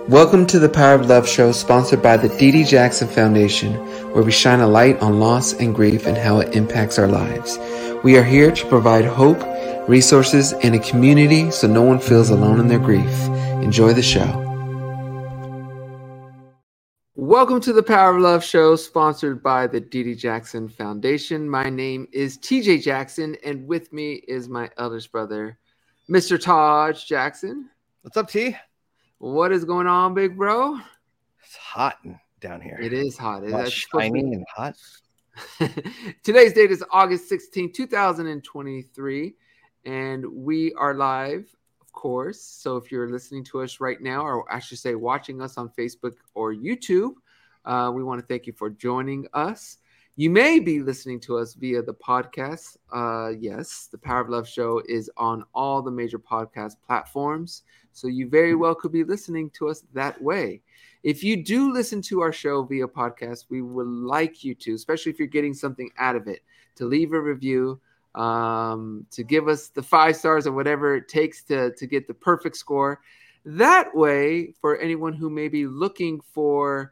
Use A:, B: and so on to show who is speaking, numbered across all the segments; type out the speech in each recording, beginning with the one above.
A: Welcome to the Power of Love show, sponsored by the D.D. Jackson Foundation, where we shine a light on loss and grief and how it impacts our lives. We are here to provide hope, resources, and a community so no one feels alone in their grief. Enjoy the show. Welcome to the Power of Love show, sponsored by the D.D. Jackson Foundation. My name is TJ Jackson, and with me is my eldest brother, Mr. Taj Jackson.
B: What's up, T?
A: What is going on, big bro?
B: It's hot down here.
A: It is hot.
B: It's shiny and hot.
A: Today's date is August 16, 2023, and we are live, of course. So if you're listening to us right now, or I should say watching us on Facebook or YouTube, we want to thank you for joining us. You may be listening to us via the podcast. Yes, the Power of Love show is on all the major podcast platforms. So you very well could be listening to us that way. If you do listen to our show via podcast, we would like you to, especially if you're getting something out of it, to leave a review, to give us the 5 stars or whatever it takes to get the perfect score. That way, for anyone who may be looking for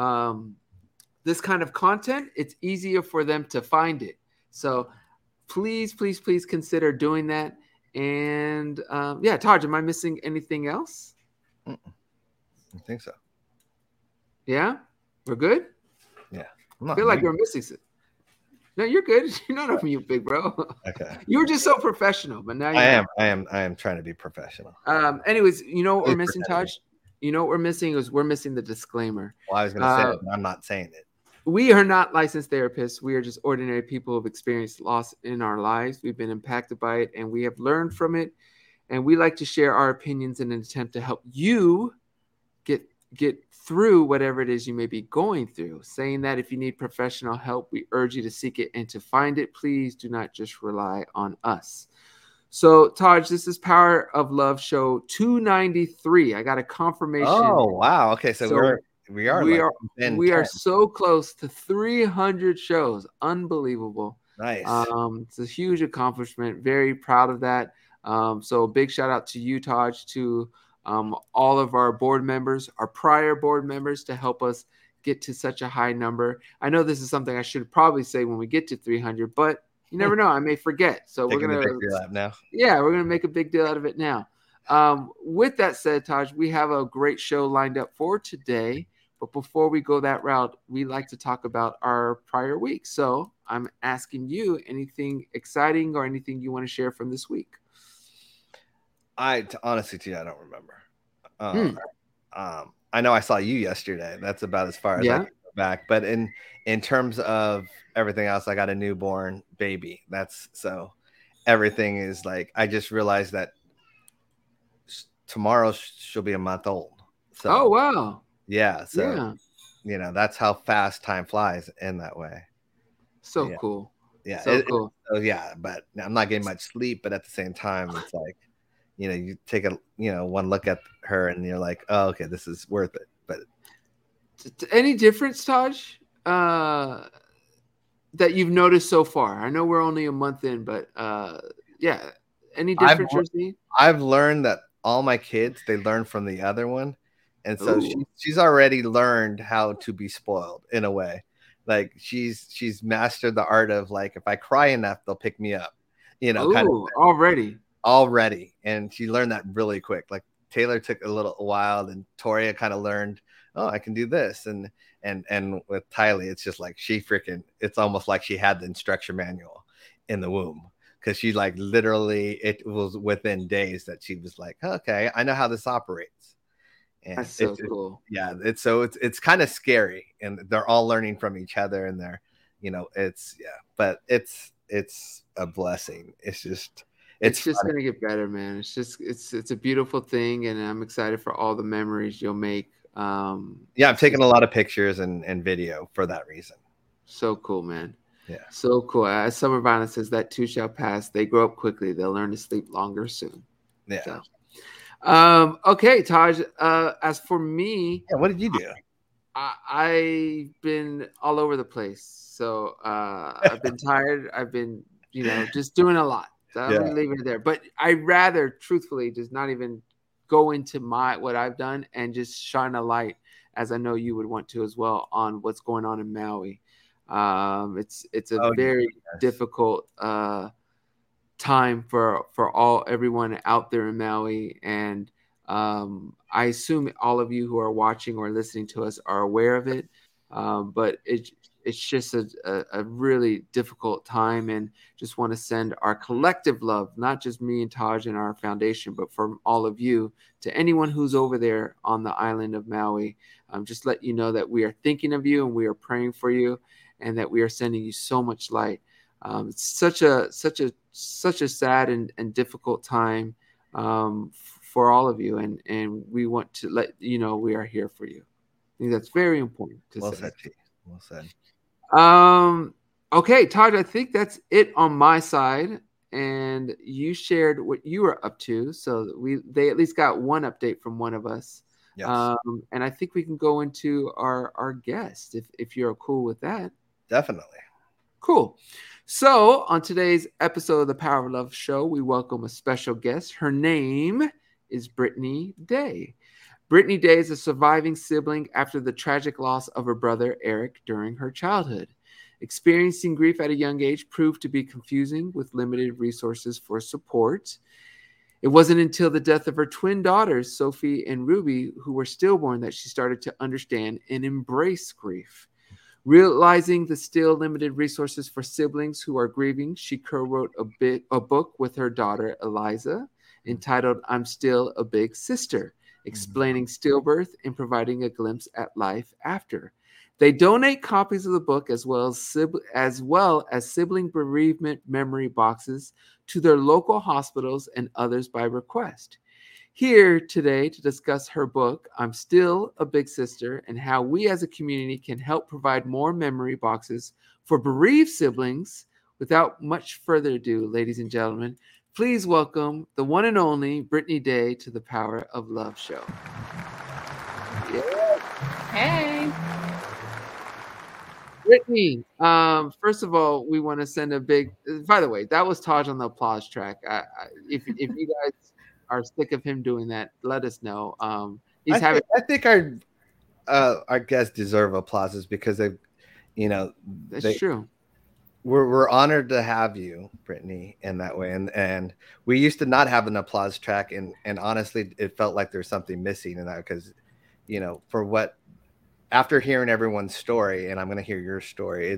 A: this kind of content, it's easier for them to find it. So please consider doing that. And yeah, Taj, am I missing anything else?
B: I think so.
A: Yeah, we're good.
B: Yeah,
A: I feel like we're missing it. No, you're good. You're not on mute, big bro.
B: Okay.
A: You were just so professional, but now
B: I am trying to be professional.
A: Anyways, you know what we're missing, Taj? You know what we're missing is we're missing the disclaimer.
B: Well, I was going to say it, but I'm not saying it.
A: We are not licensed therapists. We are just ordinary people who have experienced loss in our lives. We've been impacted by it, and we have learned from it. And we like to share our opinions in an attempt to help you get through whatever it is you may be going through. Saying that if you need professional help, we urge you to seek it and to find it. Please do not just rely on us. So, Taj, this is Power of Love show 293. I got a confirmation.
B: Oh, wow. Okay, so we are
A: so close to 300 shows. Unbelievable.
B: Nice.
A: It's a huge accomplishment. Very proud of that. So big shout out to you, Taj, to all of our board members, our prior board members, to help us get to such a high number. I know this is something I should probably say when we get to 300, but you never know. I may forget. So we're gonna make a big deal out of it now. With that said, Taj, we have a great show lined up for today. But before we go that route, we like to talk about our prior week. So I'm asking you anything exciting or anything you want to share from this week.
B: Honestly, I don't remember. I know I saw you yesterday. That's about as far as I can go back. But in terms of everything else, I got a newborn baby. So everything is like, I just realized that tomorrow she'll be a month old. So,
A: oh, wow.
B: Yeah. So, that's how fast time flies in that way.
A: So cool.
B: Yeah.
A: So cool.
B: But I'm not getting much sleep, but at the same time, it's like, you take one look at her and you're like, oh, okay, this is worth it. But
A: any difference, Taj, that you've noticed so far? I know we're only a month in, but any difference you're seeing?
B: I've learned that all my kids, they learn from the other one. And so she's already learned how to be spoiled in a way. Like she's mastered the art of, like, if I cry enough, they'll pick me up, kind of already. And she learned that really quick. Like Taylor took a little while, and Toria kind of learned, oh, I can do this. And with Tylee, it's just like it's almost like she had the instruction manual in the womb. Because she, like, literally, it was within days that she was like, okay, I know how this operates. And
A: that's so cool.
B: It's kind of scary, and they're all learning from each other, and but it's a blessing. It's just
A: gonna get better, man. It's a beautiful thing, and I'm excited for all the memories you'll make.
B: I'm taking a lot of pictures and video for that reason.
A: So cool, man.
B: Yeah.
A: So cool. As Summer Vine says, that too shall pass. They grow up quickly. They'll learn to sleep longer soon.
B: Yeah.
A: So. Okay, Taj. As for me,
B: what did you do?
A: I've been all over the place. So I've been tired. I've been, just doing a lot. So I'm gonna leave it there. But I'd rather, truthfully, just not even go into what I've done and just shine a light, as I know you would want to as well, on what's going on in Maui. It's a very difficult time for everyone out there in Maui, and I assume all of you who are watching or listening to us are aware of it, but it's just a really difficult time, and just want to send our collective love, not just me and Taj and our foundation, but from all of you to anyone who's over there on the island of Maui. Just let you know that we are thinking of you and we are praying for you, and that we are sending you so much light. It's such a sad and difficult time for all of you, and we want to let you know we are here for you. I think that's very important to say.
B: Said, Chief. Well
A: said. Okay, Todd, I think that's it on my side, and you shared what you were up to, so they at least got one update from one of us.
B: Yes.
A: And I think we can go into our guest if you're cool with that.
B: Definitely.
A: Cool. So on today's episode of the Power of Love show, we welcome a special guest. Her name is Brittany Day. Brittany Day is a surviving sibling after the tragic loss of her brother, Eric, during her childhood. Experiencing grief at a young age proved to be confusing with limited resources for support. It wasn't until the death of her twin daughters, Sophie and Ruby, who were stillborn, that she started to understand and embrace grief. Realizing the still limited resources for siblings who are grieving, she co-wrote a book with her daughter, Eliza, entitled I'm Still a Big Sister, explaining stillbirth and providing a glimpse at life after. They donate copies of the book as well as sibling bereavement memory boxes to their local hospitals and others by request. Here today to discuss her book, I'm Still a Big Sister, and how we as a community can help provide more memory boxes for bereaved siblings. Without much further ado, ladies and gentlemen, please welcome the one and only Brittany Day to the Power of Love show.
C: Yeah. Hey.
A: Brittany, first of all, we want to send a big, by the way, that was Taj on the applause track. If you guys are sick of him doing that, let us know.
B: I think our guests deserve applauses because they've,
A: that's true.
B: We're honored to have you, Brittany, in that way. And we used to not have an applause track, and honestly, it felt like there's something missing in that because, after hearing everyone's story, and I'm going to hear your story,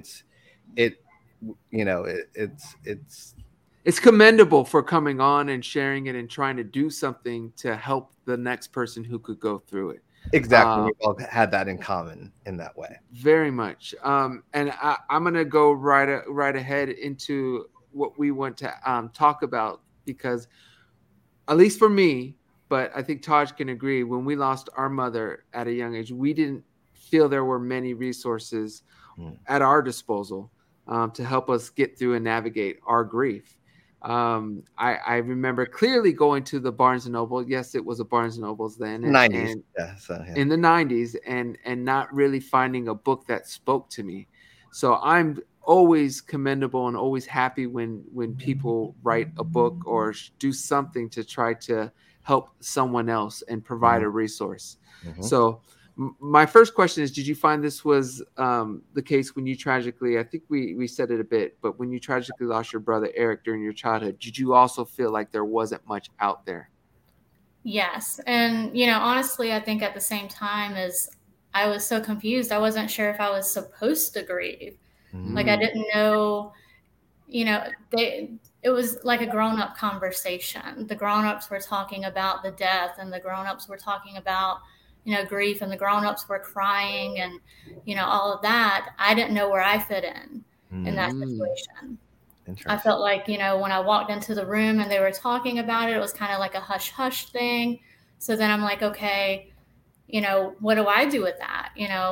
A: it's commendable for coming on and sharing it and trying to do something to help the next person who could go through it.
B: Exactly. We all had that in common in that way.
A: Very much. And I'm going to go right ahead into what we want to talk about, because at least for me, but I think Taj can agree, when we lost our mother at a young age, we didn't feel there were many resources at our disposal to help us get through and navigate our grief. I remember clearly going to the Barnes & Noble. Yes, it was a Barnes & Noble's then.
B: 90s.
A: In the 90s, and not really finding a book that spoke to me. So I'm always commendable and always happy when people write a book or do something to try to help someone else and provide a resource. So my first question is, did you find this was the case when you tragically, I think we said it a bit, but when you tragically lost your brother Eric during your childhood, did you also feel like there wasn't much out there?
C: Yes. And, honestly, I think at the same time as I was so confused, I wasn't sure if I was supposed to grieve. Like, I didn't know, it was like a grown-up conversation. The grown-ups were talking about the death, and the grown-ups were talking about grief, and the grown-ups were crying and, all of that. I didn't know where I fit in that situation. I felt like, when I walked into the room and they were talking about it, it was kind of like a hush-hush thing. So then I'm like, okay, what do I do with that?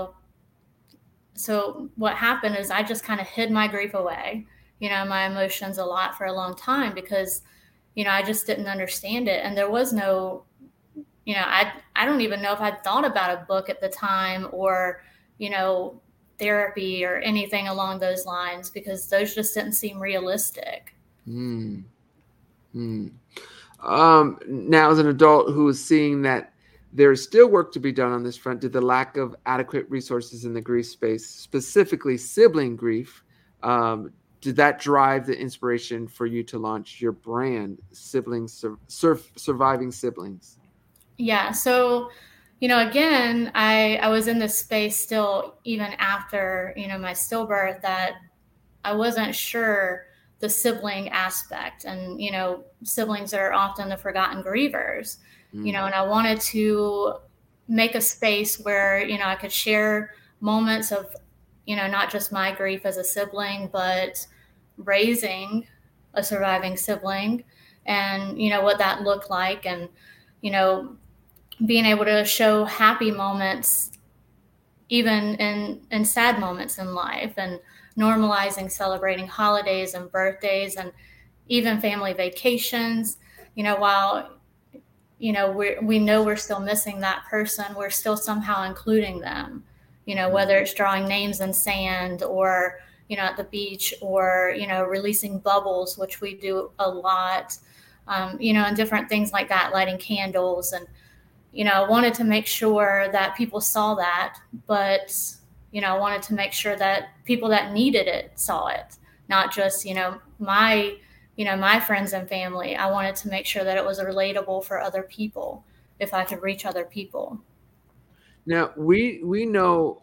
C: So what happened is I just kind of hid my grief away, my emotions a lot for a long time because, I just didn't understand it. And there was no, I don't even know if I'd thought about a book at the time or, therapy or anything along those lines, because those just didn't seem realistic.
A: Now as an adult who is seeing that there's still work to be done on this front, did the lack of adequate resources in the grief space, specifically sibling grief, did that drive the inspiration for you to launch your brand, Surviving Siblings?
C: Yeah. So, again, I was in this space still, even after, my stillbirth, that I wasn't sure the sibling aspect. And, siblings are often the forgotten grievers, and I wanted to make a space where, I could share moments of, not just my grief as a sibling, but raising a surviving sibling and, what that looked like. And, being able to show happy moments, even in sad moments in life, and normalizing celebrating holidays and birthdays and even family vacations. While we know we're still missing that person, we're still somehow including them. Whether it's drawing names in sand, or at the beach, or releasing bubbles, which we do a lot, and different things like that, lighting candles. And I wanted to make sure that people saw that, but I wanted to make sure that people that needed it saw it, not just my friends and family. I wanted to make sure that it was relatable for other people, if I could reach other people.
A: Now we know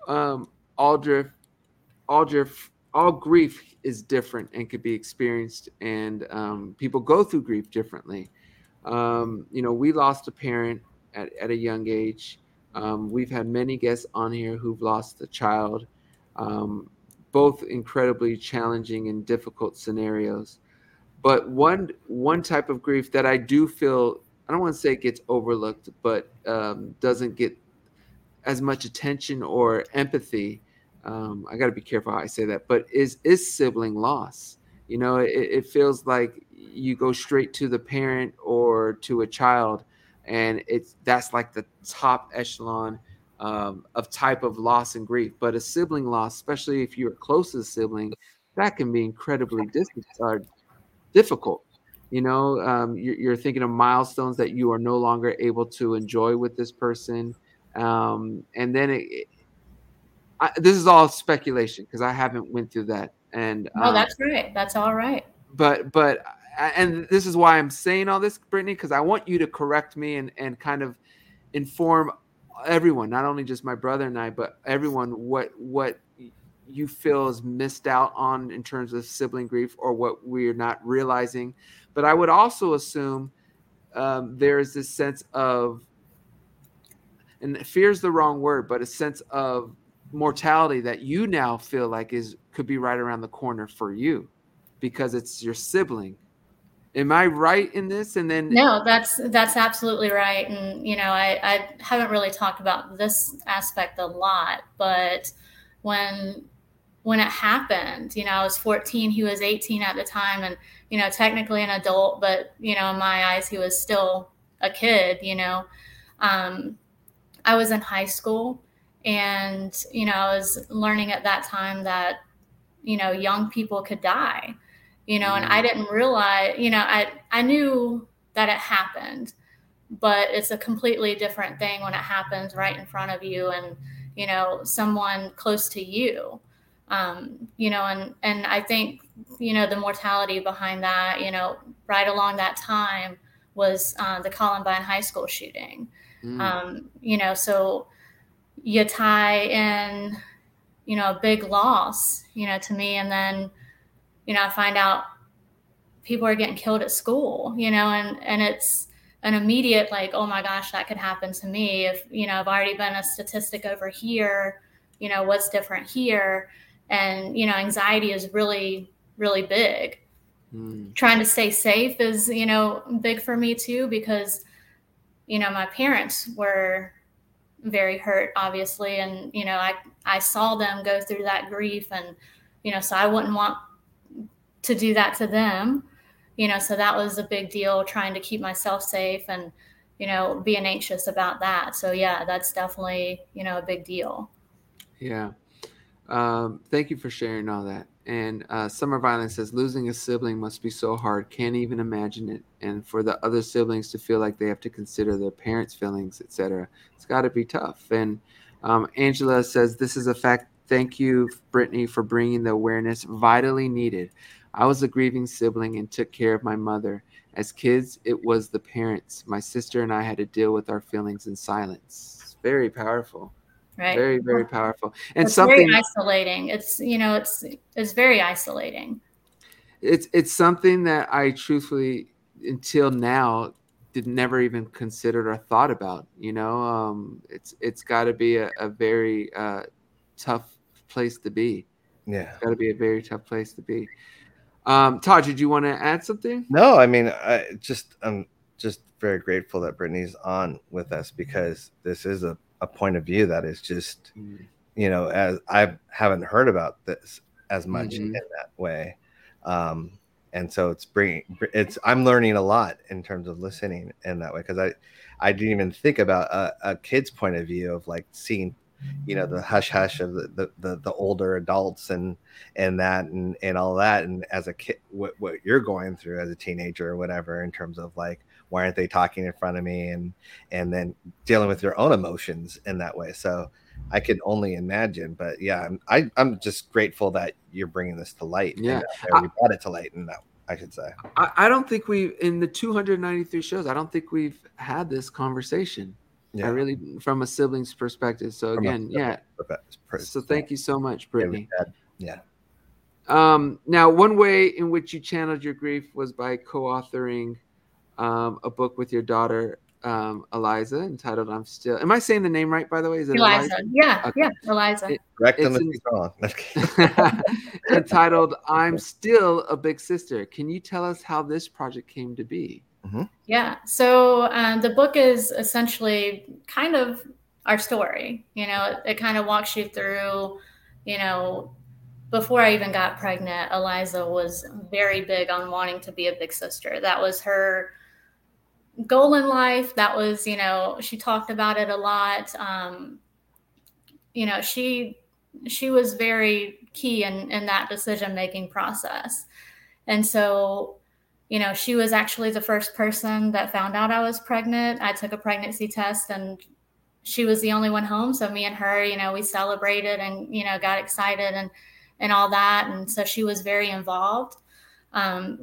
A: all grief is different and could be experienced, and people go through grief differently. We lost a parent at a young age. We've had many guests on here who've lost a child, both incredibly challenging and difficult scenarios. But one type of grief that I do feel, I don't want to say it gets overlooked, but doesn't get as much attention or empathy. I got to be careful how I say that, but is sibling loss. It feels like you go straight to the parent or to a child, and that's like the top echelon of type of loss and grief. But a sibling loss, especially if you're close to the sibling, that can be incredibly difficult. You're thinking of milestones that you are no longer able to enjoy with this person, and then this is all speculation because I haven't went through that. And
C: no, that's right. That's all right.
A: But and this is why I'm saying all this, Brittany, because I want you to correct me and kind of inform everyone, not only just my brother and I, but everyone, what you feel is missed out on in terms of sibling grief, or what we're not realizing. But I would also assume there's this sense of, and fear is the wrong word, but a sense of mortality that you now feel like could be right around the corner for you because it's your sibling. Am I right in this? And then
C: no, that's absolutely right. And I haven't really talked about this aspect a lot, but when it happened, I was 14, he was 18 at the time, and technically an adult, but in my eyes he was still a kid. I was in high school, and I was learning at that time that young people could die, and I didn't realize, I knew that it happened, but it's a completely different thing when it happens right in front of you and someone close to you. And I think the mortality behind that, right along that time was the Columbine High School shooting. So you tie in, a big loss, to me. And then, I find out people are getting killed at school, and it's an immediate, like, oh my gosh, that could happen to me. If, I've already been a statistic over here, what's different here? And, anxiety is really, really big. Trying to stay safe is, big for me too, because, my parents were very hurt, obviously. And, I saw them go through that grief, and, so I wouldn't want to do that to them, so that was a big deal, trying to keep myself safe and, being anxious about that. So yeah, that's definitely, a big deal.
A: Yeah. Thank you for sharing all that. And Summer Violence says, losing a sibling must be so hard. Can't even imagine it. And for the other siblings to feel like they have to consider their parents' feelings, etc. It's got to be tough. And Angela says, this is a fact. Thank you, Brittany, for bringing the awareness vitally needed. I was a grieving sibling and took care of my mother. As kids, it was the parents. My sister and I had to deal with our feelings in silence. It's very powerful.
C: Right.
A: Very, very powerful. And
C: it's very isolating. It's, it's very isolating.
A: It's something that I truthfully, until now, did never even considered or thought about. It's got to be a very tough place to be.
B: Yeah.
A: It's got to be a very tough place to be. Todd, did you want to add something?
B: No, I mean, I'm just very grateful that Brittany's on with us, because this is a point of view that is just, as I haven't heard about this as much in that way. And so I'm learning a lot in terms of listening in that way, because I didn't even think about a kid's point of view of like seeing, the hush hush of the older adults and all that. And as a kid, what you're going through as a teenager or whatever, in terms of like, why aren't they talking in front of me, and then dealing with your own emotions in that way. So I can only imagine, but yeah, I'm just grateful that you're bringing this to light.
A: Yeah.
B: We brought it to light in that, I should say.
A: I don't think in the 293 shows, I don't think we've had this conversation. Yeah. I really, from a sibling's perspective. So again, So thank you so much, Brittany.
B: Yeah.
A: Now, one way in which you channeled your grief was by co-authoring a book with your daughter, Eliza, entitled "I'm Still." Am I saying the name right, by the way? Is it
C: Eliza? Yeah, okay. Yeah, Eliza.
B: Correct him if he's wrong.
A: Entitled "I'm Still a Big Sister." Can you tell us how this project came to be?
B: Mm-hmm.
C: Yeah. So the book is essentially kind of our story. It kind of walks you through, before I even got pregnant, Eliza was very big on wanting to be a big sister. That was her goal in life. That was, she talked about it a lot. She was very key in that decision-making process. And so, she was actually the first person that found out I was pregnant. I took a pregnancy test and she was the only one home. So me and her, we celebrated and, got excited and all that. And so she was very involved, and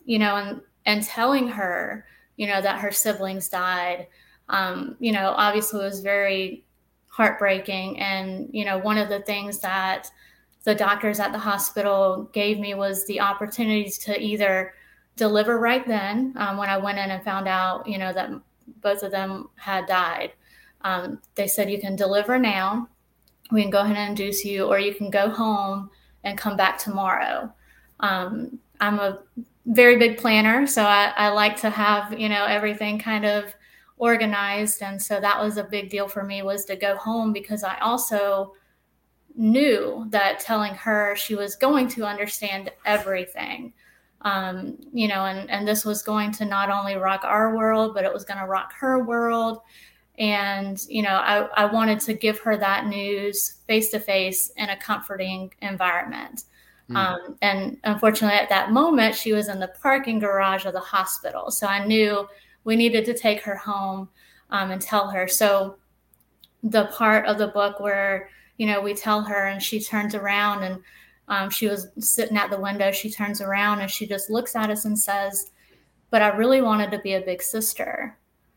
C: telling her, that her siblings died, obviously was very heartbreaking. And, one of the things that the doctors at the hospital gave me was the opportunities to either deliver right then, when I went in and found out, that both of them had died. They said, you can deliver now, we can go ahead and induce you, or you can go home and come back tomorrow. I'm a very big planner, so I like to have, everything kind of organized. And so that was a big deal for me, was to go home, because I also knew that telling her, she was going to understand everything. And this was going to not only rock our world, but it was going to rock her world. And, I wanted to give her that news face to face in a comforting environment. And unfortunately at that moment, she was in the parking garage of the hospital. So I knew we needed to take her home, and tell her. So the part of the book where, we tell her and she turns around and she was sitting at the window, she turns around and she just looks at us and says, but I really wanted to be a big sister.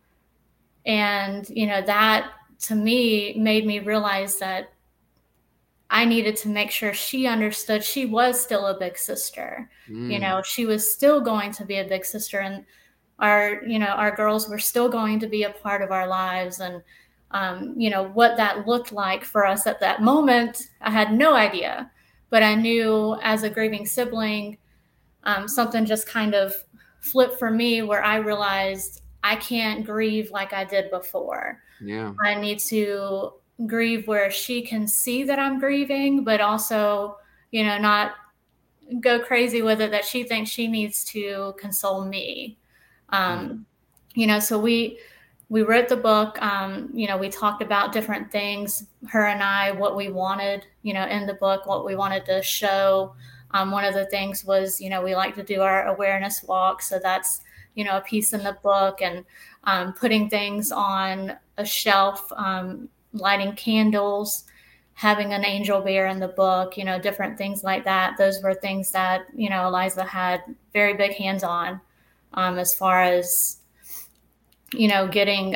C: And, that to me made me realize that I needed to make sure she understood she was still a big sister. She was still going to be a big sister, and our girls were still going to be a part of our lives. And, what that looked like for us at that moment, I had no idea, but I knew as a grieving sibling, something just kind of flipped for me, where I realized I can't grieve like I did before.
A: Yeah.
C: I need to grieve where she can see that I'm grieving, but also, not go crazy with it, that she thinks she needs to console me. So we wrote the book, we talked about different things, her and I, what we wanted, in the book, what we wanted to show, One of the things was, we like to do our awareness walk. So that's, a piece in the book, and putting things on a shelf, lighting candles, having an angel bear in the book, different things like that. Those were things that, Eliza had very big hands on, as far as, getting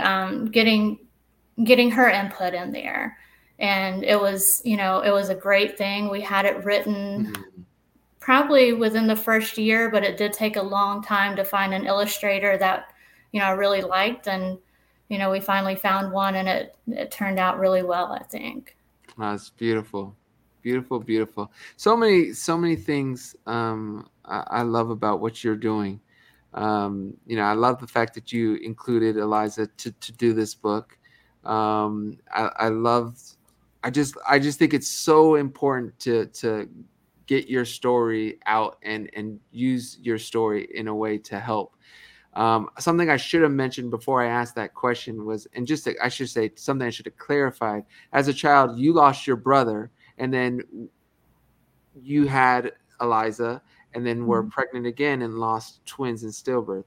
C: her input in there. And it was a great thing. We had it written probably within the first year, but it did take a long time to find an illustrator that, I really liked. And, we finally found one, and it turned out really well, I think.
A: It's beautiful. Beautiful, beautiful. So many things I love about what you're doing. I love the fact that you included Eliza to do this book. I just think it's so important to get your story out and use your story in a way to help. Something I should have mentioned before I asked that question was, and I should say something I should have clarified. As a child, you lost your brother, and then you had Eliza, and then were pregnant again and lost twins in stillbirth.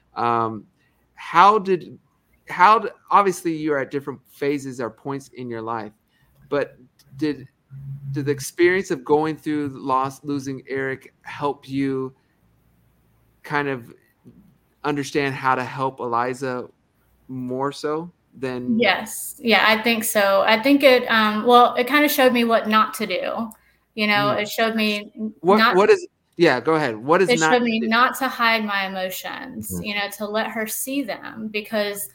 A: Obviously you're at different phases or points in your life, but did the experience of going through losing Eric help you kind of understand how to help Eliza more so than?
C: Yes. Yeah, I think so. I think it kind of showed me what not to do. It showed me
A: go ahead. It
C: showed me not to hide my emotions, to let her see them, because,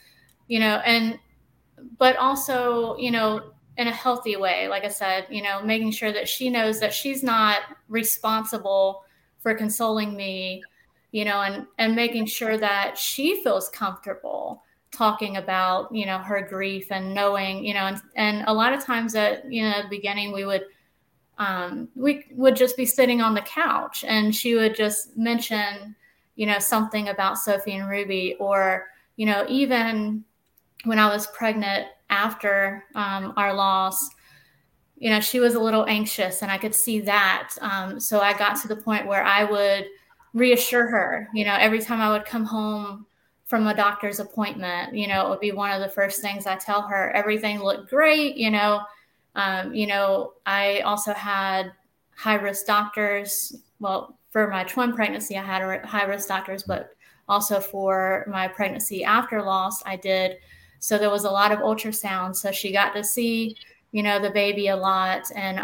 C: but also, in a healthy way, like I said, making sure that she knows that she's not responsible for consoling me, and making sure that she feels comfortable talking about, her grief, and knowing, and a lot of times at, the beginning, we would just be sitting on the couch, and she would just mention, something about Sophie and Ruby, or, even when I was pregnant after our loss, she was a little anxious, and I could see that. So I got to the point where I would reassure her, every time I would come home from a doctor's appointment, it would be one of the first things I tell her. Everything looked great, I also had high-risk doctors. Well, for my twin pregnancy, I had high-risk doctors, but also for my pregnancy after loss, I did. So there was a lot of ultrasound. So she got to see, the baby a lot. And,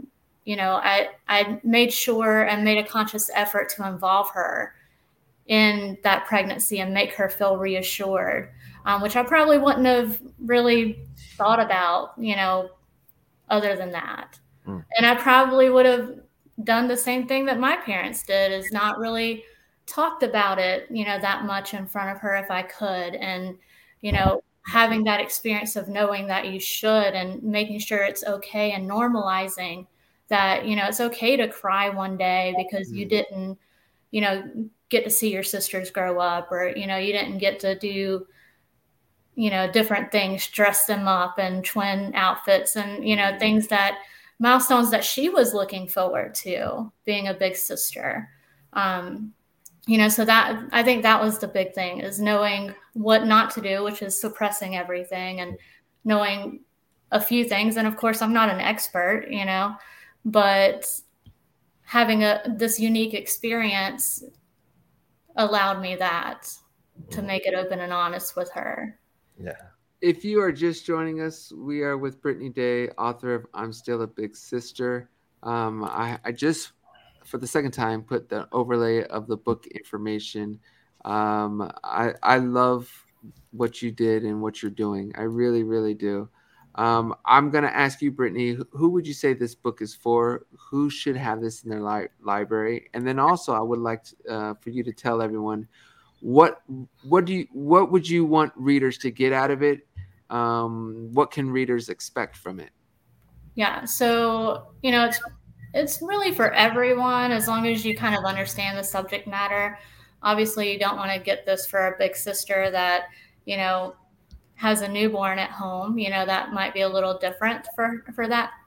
C: I made sure and made a conscious effort to involve her in that pregnancy and make her feel reassured, which I probably wouldn't have really thought about, other than that. And I probably would have done the same thing that my parents did, is not really talked about it, that much in front of her if I could. And, having that experience of knowing that you should, and making sure it's okay, and normalizing that, it's okay to cry one day because you didn't, get to see your sisters grow up, or, you didn't get to do, different things, dress them up in twin outfits, and, things milestones that she was looking forward to, being a big sister. So that, I think that was the big thing, is knowing what not to do, which is suppressing everything, and knowing a few things. And of course, I'm not an expert, but having this unique experience allowed me to make it open and honest with her.
B: Yeah.
A: If you are just joining us, we are with Brittany Day, author of I'm Still a Big Sister. I just, for the second time, put the overlay of the book information. I love what you did and what you're doing. I really, really do. I'm going to ask you, Brittany, who would you say this book is for? Who should have this in their library? And then also, I would like for you to tell everyone what would you want readers to get out of it? What can readers expect from it?
C: Yeah, so it's really for everyone, as long as you kind of understand the subject matter. Obviously, you don't want to get this for a big sister that has a newborn at home. That might be a little different for that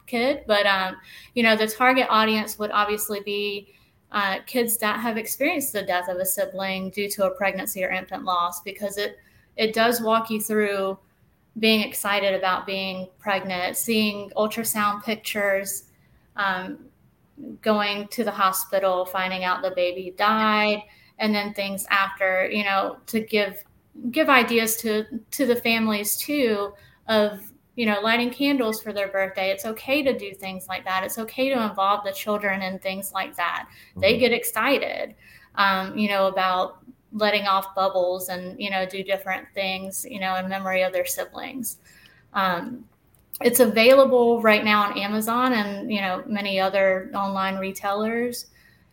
C: kid, but the target audience would obviously be kids that have experienced the death of a sibling due to a pregnancy or infant loss, because it does walk you through being excited about being pregnant, seeing ultrasound pictures, going to the hospital, finding out the baby died, and then things after, to give ideas to the families too of, lighting candles for their birthday. It's okay to do things like that. It's okay to involve the children in things like that. Mm-hmm. They get excited, about letting off bubbles and, do different things, in memory of their siblings. It's available right now on Amazon and, many other online retailers.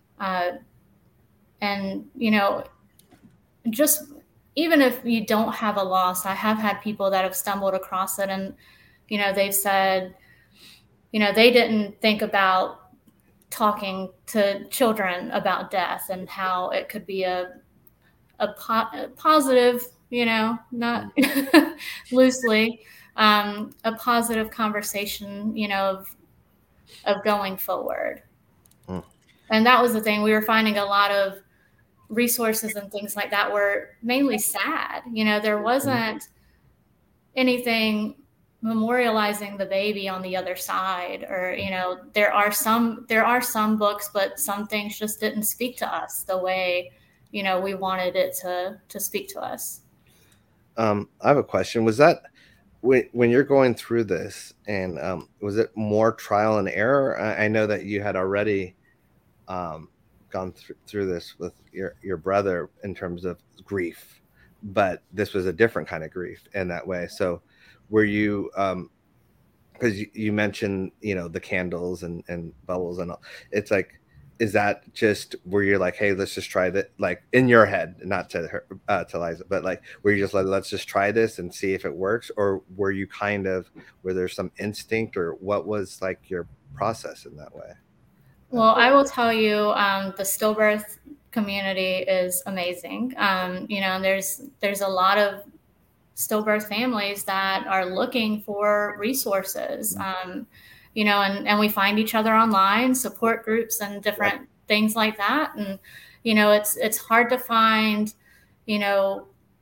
C: Just even if you don't have a loss, I have had people that have stumbled across it and, they've said, they didn't think about talking to children about death and how it could be a positive, not loosely, a positive conversation, of going forward. Mm. And that was the thing. We were finding a lot of resources and things like that were mainly sad. There wasn't anything memorializing the baby on the other side, or, there are some books, but some things just didn't speak to us the way, we wanted it to speak to us.
B: I have a question. Was that when you're going through this, and was it more trial and error? I know that you had already gone through this with your brother in terms of grief, but this was a different kind of grief in that way. So were you, because you mentioned, the candles and bubbles and all, it's like, is that just where you're like, hey, let's just try that, like in your head, not to her, to Liza, but like, where you just like, let's just try this and see if it works? Or were you were there some instinct, or what was like your process in that way?
C: Well, I will tell you, the stillbirth community is amazing. And there's a lot of stillbirth families that are looking for resources, and we find each other online, support groups and different things like that. And, it's hard to find, even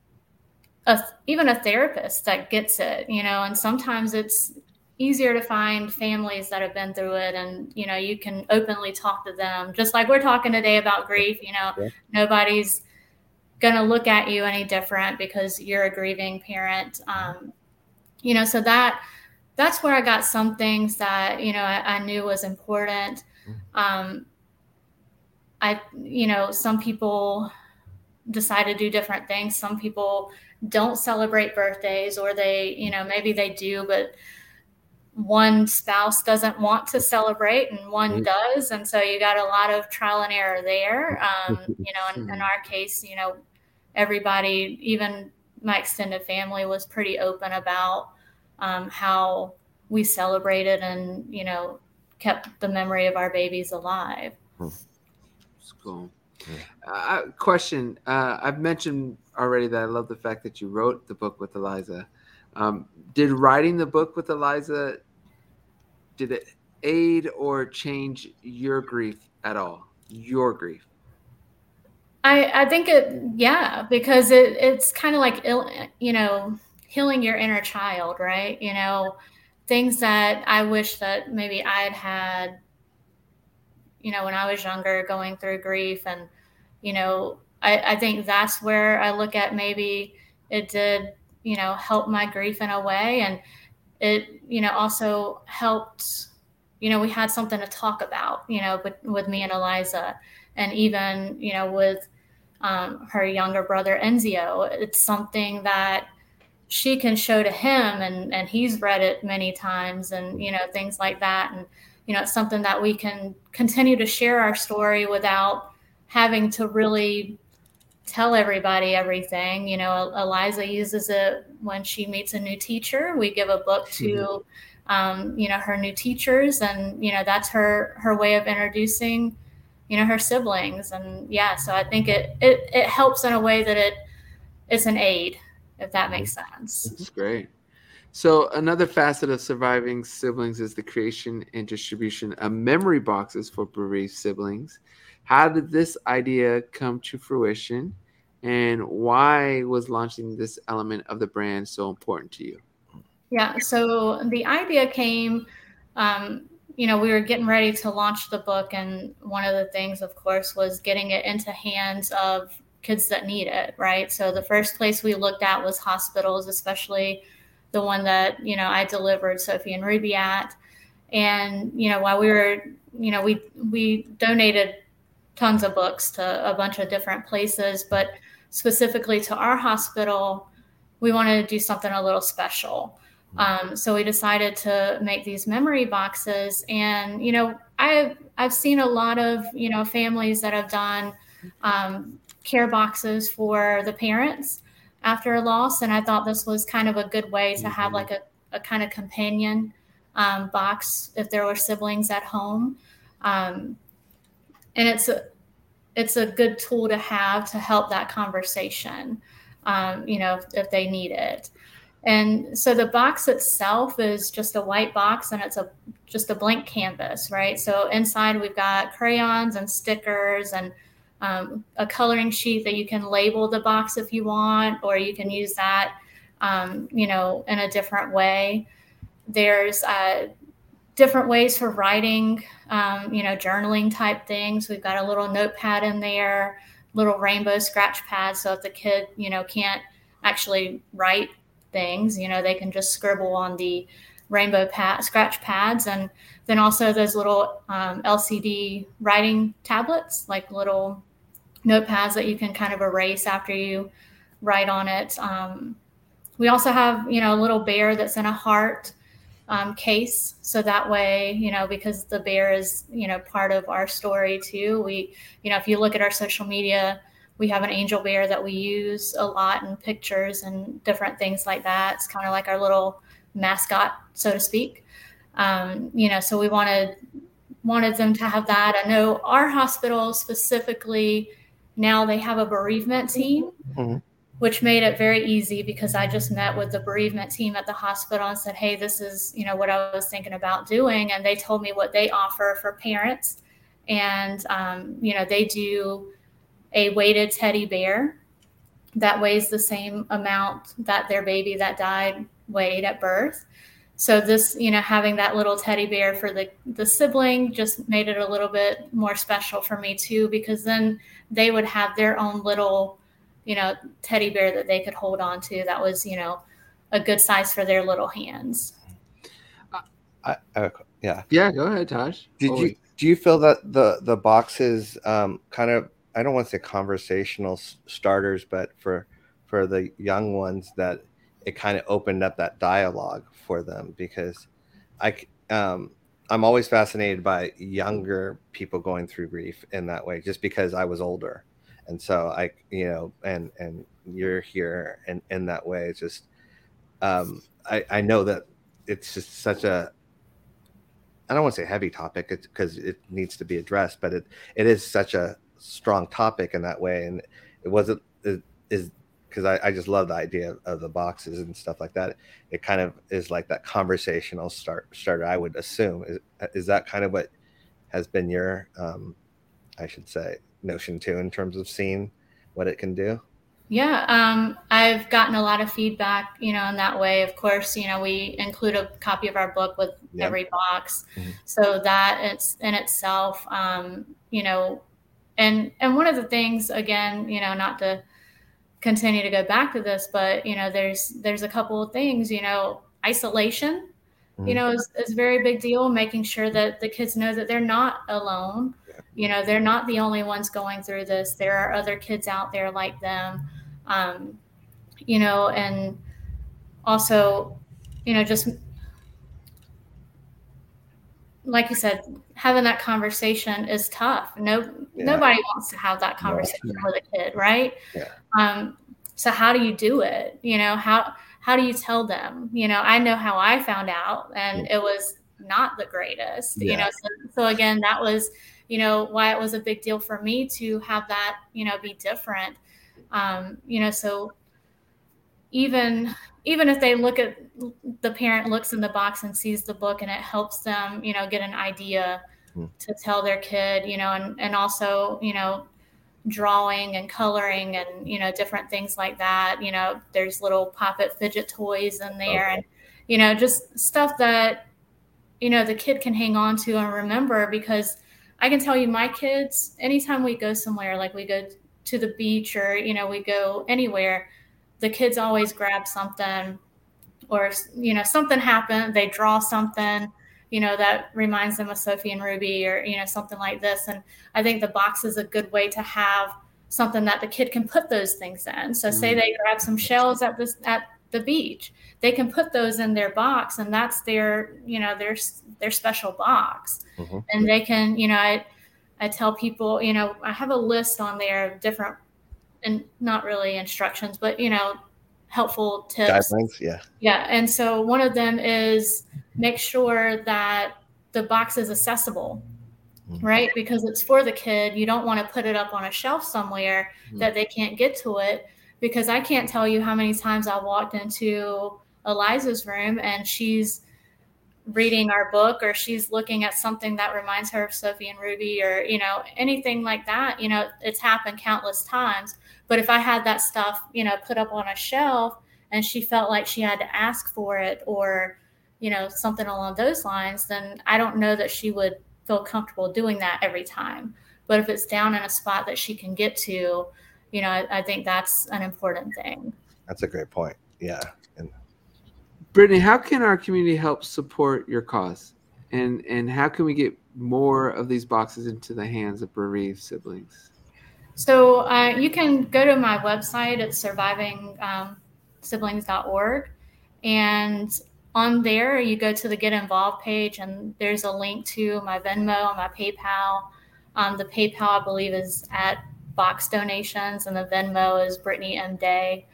C: a therapist that gets it, and sometimes it's easier to find families that have been through it, and, you can openly talk to them, just like we're talking today about grief. Nobody's going to look at you any different because you're a grieving parent. So that's where I got some things that, I knew was important. Some people decide to do different things. Some people don't celebrate birthdays, or they, maybe they do, but one spouse doesn't want to celebrate and one does. And so you got a lot of trial and error there. In our case, everybody, even my extended family, was pretty open about how we celebrated and, kept the memory of our babies alive.
A: That's cool. Question. I've mentioned already that I love the fact that you wrote the book with Eliza. Did writing the book with Eliza, did it aid or change your grief at all? Your grief?
C: I think because it's kind of like, healing your inner child, right? Things that I wish that maybe I'd had, when I was younger, going through grief. And, I think that's where I look at, maybe it did, help my grief in a way. And it, also helped, we had something to talk about, with me and Eliza, and even, with her younger brother, Enzio. It's something that she can show to him, and he's read it many times, and, things like that. And, it's something that we can continue to share our story without having to really tell everybody everything. Eliza uses it when she meets a new teacher. We give a book to, her new teachers, and, that's her way of introducing, her siblings. And so I think it helps in a way that it's an aid, if that makes sense.
A: That's great. So another facet of surviving siblings is the creation and distribution of memory boxes for bereaved siblings. How did this idea come to fruition, and why was launching this element of the brand so important to you?
C: Yeah, so the idea came, we were getting ready to launch the book, and one of the things, of course, was getting it into hands of kids that need it, right? So the first place we looked at was hospitals, especially the one that, I delivered Sophie and Ruby at. And, while we were, we donated tons of books to a bunch of different places, but specifically to our hospital, we wanted to do something a little special. So we decided to make these memory boxes. And, I've seen a lot of, families that have done care boxes for the parents after a loss. And I thought this was kind of a good way to have like a kind of companion box if there were siblings at home. And it's a good tool to have to help that conversation, if they need it. And so the box itself is just a white box, and it's just a blank canvas, right? So inside we've got crayons and stickers and a coloring sheet that you can label the box if you want, or you can use that, in a different way. There's different ways for writing, journaling type things. We've got a little notepad in there, little rainbow scratch pads. So if the kid, can't actually write things, they can just scribble on the rainbow scratch pads. And then also those little LCD writing tablets, like little notepads that you can kind of erase after you write on it. We also have, a little bear that's in a heart case. So that way, because the bear is, part of our story too. We, if you look at our social media, we have an angel bear that we use a lot in pictures and different things like that. It's kind of like our little mascot, so to speak. So we wanted them to have that. I know our hospital specifically, now they have a bereavement team. Mm-hmm. Which made it very easy because I just met with the bereavement team at the hospital and said, hey, this is, what I was thinking about doing. And they told me what they offer for parents. And, they do a weighted teddy bear that weighs the same amount that their baby that died weighed at birth. So this, having that little teddy bear for the sibling just made it a little bit more special for me too, because then they would have their own little teddy bear that they could hold on to that was, a good size for their little hands.
B: Yeah.
A: Yeah, go ahead, Tosh.
B: Do you feel that the boxes kind of, I don't want to say conversational starters, but for the young ones, that it kind of opened up that dialogue for them? Because I'm always fascinated by younger people going through grief in that way, just because I was older. And so and you're here, and in that way, it's just, I know that it's just such a, I don't want to say heavy topic, because it needs to be addressed, but it is such a strong topic in that way. And it is because I just love the idea of the boxes and stuff like that. It kind of is like that conversational starter, I would assume. Is that kind of what has been your, I should say, notion too, in terms of seeing what it can do?
C: Yeah, I've gotten a lot of feedback, in that way. Of course, we include a copy of our book with every box. Mm-hmm. So that it's in itself, and one of the things, again, not to continue to go back to this, but, there's a couple of things, isolation, is a very big deal, making sure that the kids know that they're not alone. They're not the only ones going through this. There are other kids out there like them, and also, just like you said, having that conversation is tough. Nobody wants to have that conversation with a kid, right? Yeah. So how do you do it? How do you tell them? I know how I found out, and it was not the greatest. So again, that was, why it was a big deal for me to have that, be different. So even even if they look at the parent looks in the box and sees the book and it helps them, get an idea to tell their kid, and also, drawing and coloring and, different things like that. There's little pop-it fidget toys in there and, just stuff that, the kid can hang on to and remember, because I can tell you my kids, anytime we go somewhere, like we go to the beach or, we go anywhere, the kids always grab something, or, something happened, they draw something, that reminds them of Sophie and Ruby, or, something like this. And I think the box is a good way to have something that the kid can put those things in. So say they grab some shells at the beach, they can put those in their box, and that's their special box. And they can, I tell people, I have a list on there of different, and not really instructions, but, helpful tips.
B: Guidelines,
C: yeah. And so one of them is make sure that the box is accessible, right? Because it's for the kid. You don't want to put it up on a shelf somewhere that they can't get to it, because I can't tell you how many times I walked into Eliza's room and she's reading our book, or she's looking at something that reminds her of Sophie and Ruby, or, anything like that. It's happened countless times. But if I had that stuff, put up on a shelf and she felt like she had to ask for it, or, something along those lines, then I don't know that she would feel comfortable doing that every time. But if it's down in a spot that she can get to, I think that's an important thing.
B: That's a great point. Yeah. And
A: Brittany, how can our community help support your cause? And how can we get more of these boxes into the hands of bereaved siblings?
C: So you can go to my website at survivingsiblings.org. And on there, you go to the Get Involved page, and there's a link to my Venmo and my PayPal. The PayPal, I believe, is at Box Donations, and the Venmo is Brittany M. Day.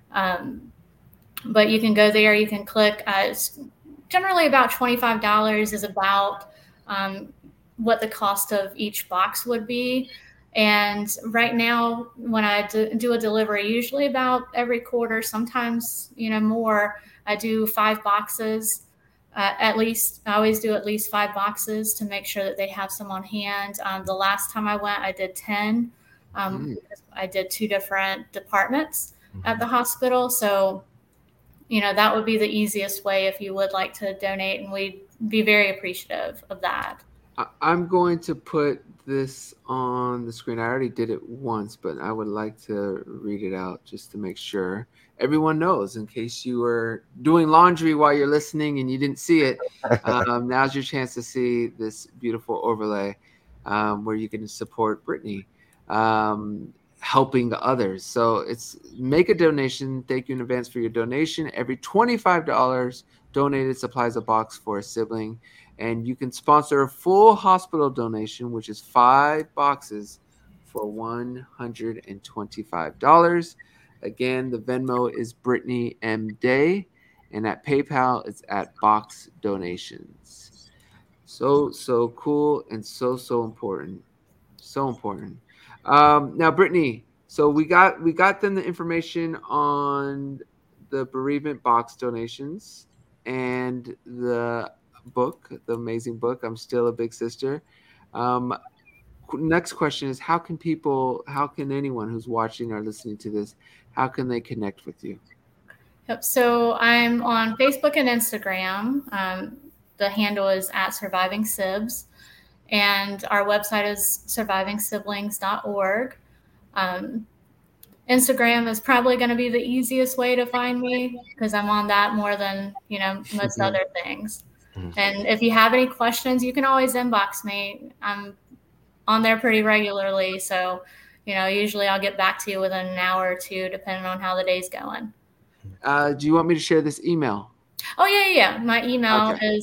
C: But you can go there, you can click. It's generally about $25 is about what the cost of each box would be. And right now, when I do a delivery, usually about every quarter, sometimes, more, I do 5 boxes. At least, I always do at least 5 boxes to make sure that they have some on hand. The last time I went, I did 10. I did 2 different departments at the hospital. So, that would be the easiest way if you would like to donate, and we'd be very appreciative of that.
A: I'm going to put this on the screen. I already did it once, but I would like to read it out just to make sure everyone knows, in case you were doing laundry while you're listening and you didn't see it. Now's your chance to see this beautiful overlay where you can support Brittany. Helping others. So it's make a donation. Thank you in advance for your donation. Every $25 donated supplies a box for a sibling. And you can sponsor a full hospital donation, which is 5 boxes for $125. Again, the Venmo is Brittany M. Day, and at PayPal, it's at Box Donations. So cool and so important. So important. Now, Brittany, so we got them the information on the bereavement box donations and the book, the amazing book, I'm Still a Big Sister. Next question is, how can anyone who's watching or listening to this, how can they connect with you?
C: Yep. So I'm on Facebook and Instagram. The handle is at Surviving Sibs. And our website is survivingsiblings.org. Instagram is probably going to be the easiest way to find me, because I'm on that more than, most other things. And if you have any questions, you can always inbox me. I'm on there pretty regularly. So, usually I'll get back to you within an hour or 2, depending on how the day's going.
A: Do you want me to share this email?
C: Oh, yeah. My email is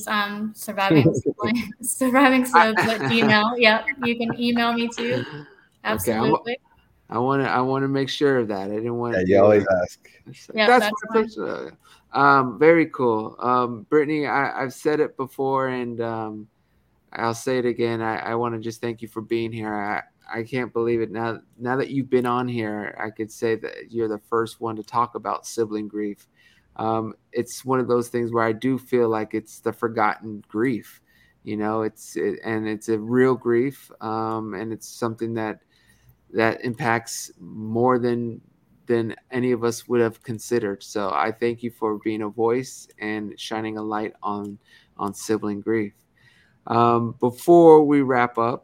C: survivingsibs@gmail. Yep, you can email me too. Absolutely.
A: Okay, I want to make sure of that. I didn't want.
B: Yeah, you always ask.
C: Yeah, that's
A: fine. Very cool. Brittany, I've said it before, and I'll say it again. I want to just thank you for being here. I can't believe it. Now that you've been on here, I could say that you're the first one to talk about sibling grief. it's one of those things where I do feel like it's the forgotten grief. And it's a real grief, and it's something that impacts more than any of us would have considered. So I thank you for being a voice and shining a light on sibling grief. Before we wrap up,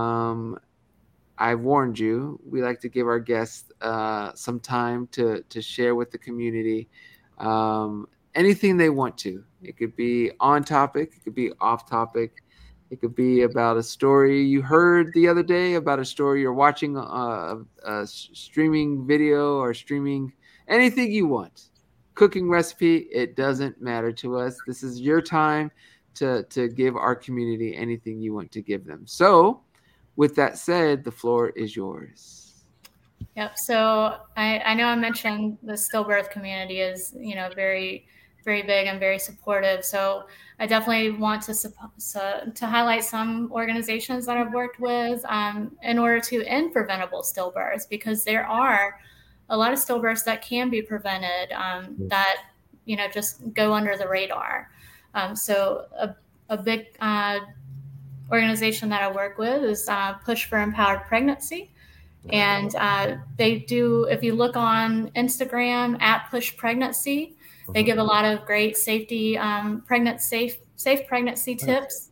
A: I warned you, we like to give our guests some time to share with the community anything they want to. It could be on topic, it could be off topic, it could be about a story you heard the other day, about a story you're watching, a streaming video or streaming, anything you want. Cooking recipe, it doesn't matter to us. This is your time to give our community anything you want to give them. So with that said, the floor is yours.
C: Yep. So I know I mentioned the stillbirth community is, very, very big and very supportive. So I definitely want to highlight some organizations that I've worked with in order to end preventable stillbirths, because there are a lot of stillbirths that can be prevented that, just go under the radar. So a big organization that I work with is Push for Empowered Pregnancy. And they do, if you look on Instagram at Push Pregnancy, they give a lot of great safety, safe pregnancy tips,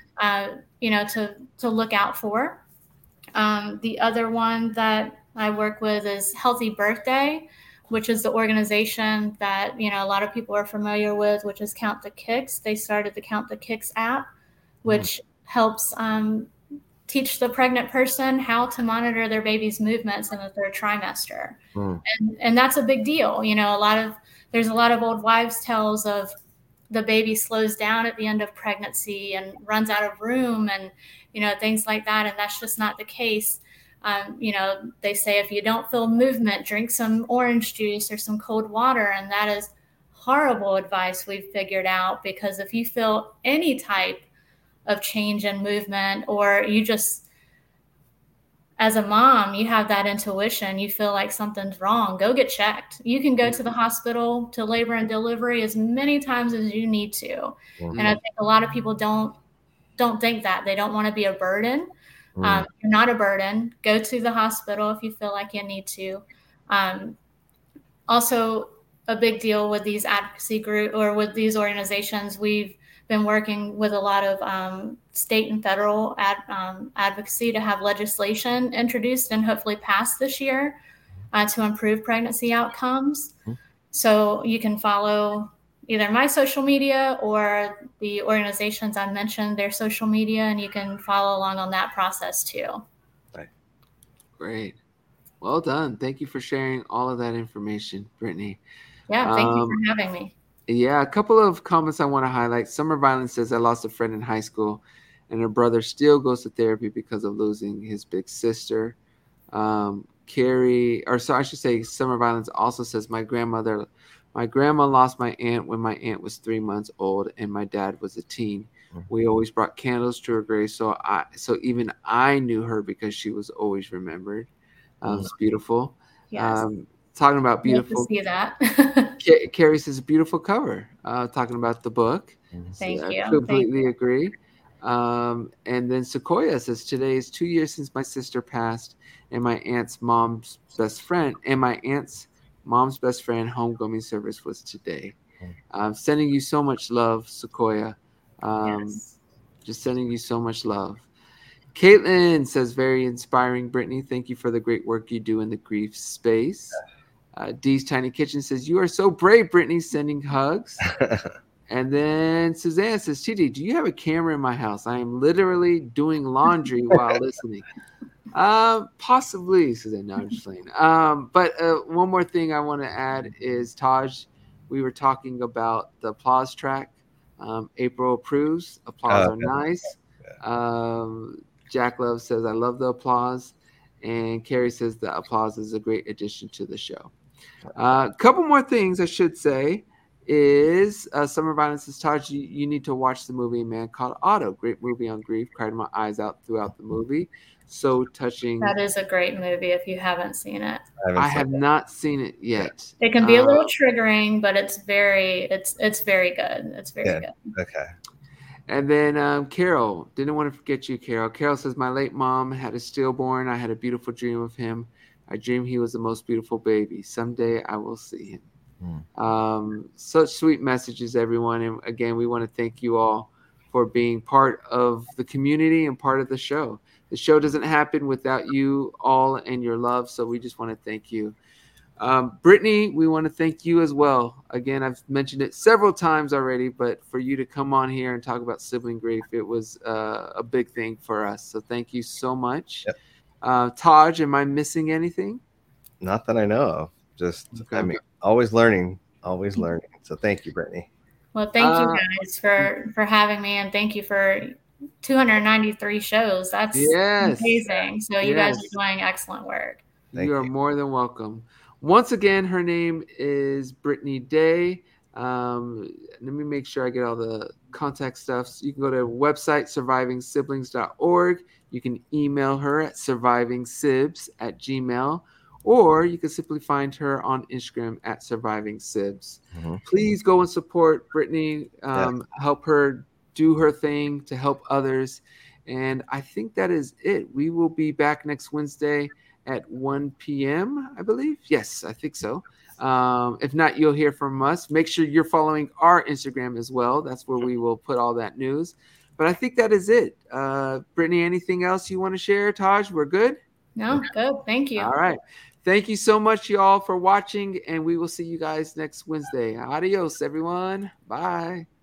C: to look out for. The other one that I work with is Healthy Birthday, which is the organization that, a lot of people are familiar with, which is Count the Kicks. They started the Count the Kicks app, which helps teach the pregnant person how to monitor their baby's movements in the third trimester. And that's a big deal. There's a lot of old wives' tales of the baby slows down at the end of pregnancy and runs out of room and, things like that. And that's just not the case. They say if you don't feel movement, drink some orange juice or some cold water. And that is horrible advice we've figured out, because if you feel any type of change in movement, or you just, as a mom, you have that intuition, you feel like something's wrong, go get checked. You can go to the hospital to labor and delivery as many times as you need to. And I think a lot of people don't think that. They don't want to be a burden. You're not a burden. Go to the hospital if you feel like you need to. Also, a big deal with these advocacy groups or with these organizations, we've been working with a lot of state and federal advocacy to have legislation introduced and hopefully passed this year to improve pregnancy outcomes. So you can follow either my social media or the organizations I mentioned, their social media, and you can follow along on that process too.
B: Right.
A: Great. Well done. Thank you for sharing all of that information, Brittany.
C: Yeah, thank you for having me.
A: Yeah, a couple of comments I want to highlight. Summer Violence says, I lost a friend in high school, and her brother still goes to therapy because of losing his big sister. Summer Violence also says, my grandma lost my aunt when my aunt was 3 months old and my dad was a teen. We always brought candles to her grave, so even I knew her because she was always remembered. It's beautiful.
C: Yes.
A: Talking about beautiful.
C: Love to see that.
A: Carrie says beautiful cover. Talking about the book.
C: Thank you.
A: I completely agree. And then Sequoia says, today is 2 years since my sister passed, and my aunt's mom's best friend homegoing service was today. Sending you so much love, Sequoia.
C: Yes.
A: Just sending you so much love. Caitlin says, very inspiring, Brittany. Thank you for the great work you do in the grief space. Dee's Tiny Kitchen says, you are so brave, Brittany, sending hugs. And then Suzanne says, TD, do you have a camera in my house? I am literally doing laundry while listening. Possibly, Suzanne. No, I'm just playing. But one more thing I want to add is, Taj, we were talking about the applause track. April approves. Applause are nice. Jack Love says, I love the applause. And Carrie says the applause is a great addition to the show. A couple more things I should say is Summer Violence is Taj. You need to watch the movie Man Called Otto. Great movie on grief. Cried my eyes out throughout the movie. So touching.
C: That is a great movie if you haven't seen it.
A: I have not seen it yet.
C: It can be a little triggering, but it's very good. It's very good.
B: Okay.
A: And then Carol, didn't want to forget you, Carol. Carol says, my late mom had a stillborn. I had a beautiful dream of him. I dreamed he was the most beautiful baby. Someday I will see him. Such sweet messages, everyone. And again, we want to thank you all for being part of the community and part of the show. The show doesn't happen without you all and your love. So we just want to thank you. Brittany, we want to thank you as well. Again, I've mentioned it several times already, but for you to come on here and talk about sibling grief, it was a big thing for us. So thank you so much.
B: Yep.
A: Taj, am I missing anything?
B: Not that I know of. Just, okay. I mean, always learning. So thank you, Brittany.
C: Well, thank you guys for having me, and thank you for 293 shows. That's amazing. So you guys are doing excellent work.
A: You are more than welcome. Once again, her name is Brittany Day. Let me make sure I get all the contact stuff. So you can go to website survivingsiblings.org. You can email her at survivingsibs@gmail.com, or you can simply find her on Instagram at survivingsibs. Please go and support Brittany. Help her do her thing to help others. And I think that is it. We will be back next Wednesday at 1 p.m., I believe. Yes, I think so. If not, you'll hear from us. Make sure you're following our Instagram as well. That's where we will put all that news. But I think that is it. Brittany, anything else you want to share? Taj, we're good?
C: No, good. Thank you.
A: All right. Thank you so much, y'all, for watching, and we will see you guys next Wednesday. Adios, everyone. Bye.